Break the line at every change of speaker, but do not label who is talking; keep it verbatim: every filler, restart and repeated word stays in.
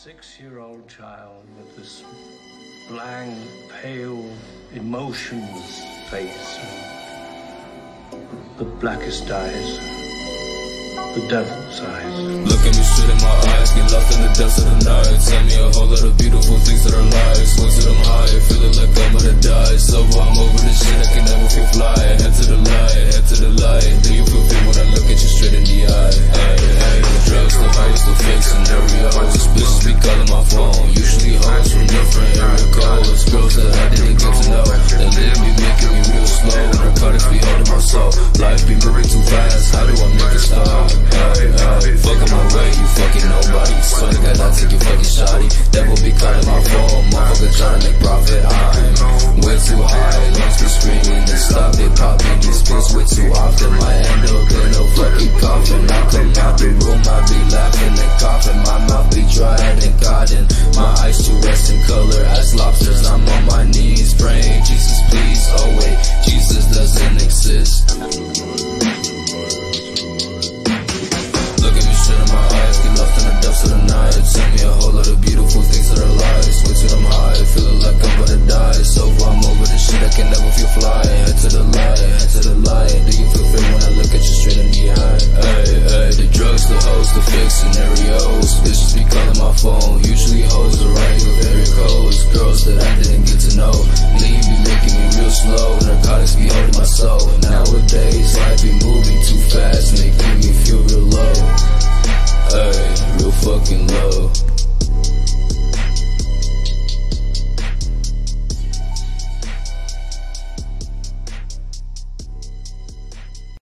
six-year-old child with this blank, pale, emotionless face, the blackest eyes, the devil's eyes.
Look at me straight in my eyes, get lost in the depths of the night. Tell me a whole lot of beautiful things that are lies. Went to them high, feeling like I'm gonna die. So I'm over this shit, I can never feel fly. Head to the light, head to the light. Do you feel free when I look at you straight in the eye? Hey, hey, the drugs, the heights, the fake scenarios. Bitches be calling my phone, usually hoes from different area codes. Girls that I didn't get to know, that live be making me real slow. Narcotics be holding my soul, life be moving too fast. How do I make it stop? Hey, hey, fucking my way, you fucking nobody. Swear to God, I take your fucking shawty. Devil be calling my phone, motherfucker trying to make profit. I'm way too high, lungs be screaming and stop. They popping these pills way too often. My end up in a fucking coffin. I come out the room, I be laughing and coughing. My mouth be dry and cotton. My eyes too rest in color as lobsters. I'm on my knees praying, Jesus please. Oh wait, Jesus doesn't exist. Look at me straight in my eyes, get lost in the depths of the night. Tell me a whole lot of beautiful things that are lies. Way to them high, feeling like I'm gonna die. So I'm over this shit, I can never feel fly. Head to the light, head to the light. Do you feel free when I look at you straight in the eye? Hey, hey, the drugs, the hoes, the fake scenarios. Bitches be calling my phone, usually hoes are right with area codes. Girls that I didn't get to know,